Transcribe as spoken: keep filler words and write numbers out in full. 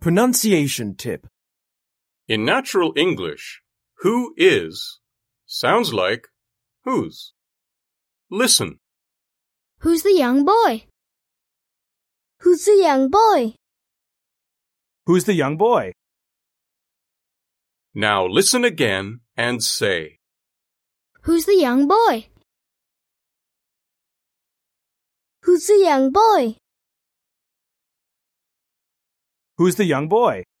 Pronunciation tip. In natural English, who is sounds like whose. Listen. Who's the young boy? Who's the young boy? Who's the young boy? Now listen again and say. Who's the young boy? Who's the young boy? Who's the young boy?